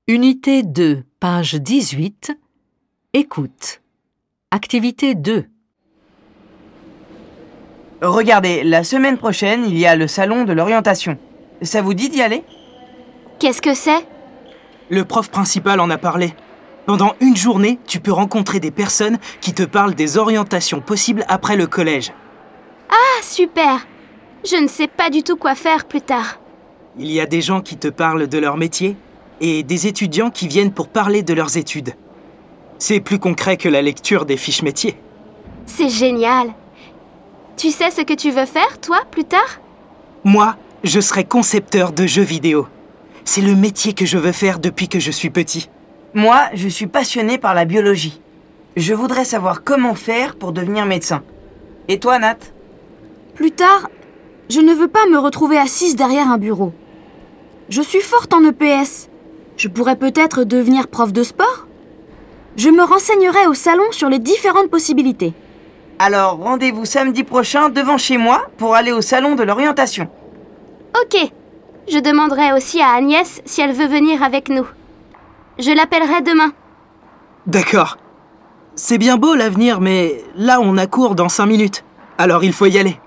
Unité 2, page 18. Écoute. Activité 2. Regardez, la semaine prochaine, il y a le salon de l'orientation. Ça vous dit d'y aller ? Qu'est-ce que c'est ? Le prof principal en a parlé. Pendant une journée, tu peux rencontrer des personnes qui te parlent des orientations possibles après le collège. Ah, super ! Je ne sais pas du tout quoi faire plus tard. Il y a des gens qui te parlent de leur métier et des étudiants qui viennent pour parler de leurs études. C'est plus concret que la lecture des fiches métiers. C'est génial. Tu sais ce que tu veux faire, toi, plus tard ? Moi, je serai concepteur de jeux vidéo. C'est le métier que je veux faire depuis que je suis petit. Moi, je suis passionné par la biologie. Je voudrais savoir comment faire pour devenir médecin. Et toi, Nat ? Plus tard, je ne veux pas me retrouver assise derrière un bureau. Je suis forte en EPS. Je pourrais peut-être devenir prof de sport ? Je me renseignerai au salon sur les différentes possibilités. Alors, rendez-vous samedi prochain devant chez moi pour aller au salon de l'orientation. Ok. Je demanderai aussi à Agnès si elle veut venir avec nous. Je l'appellerai demain. D'accord. C'est bien beau l'avenir, mais là on a cours dans 5 minutes. Alors il faut y aller.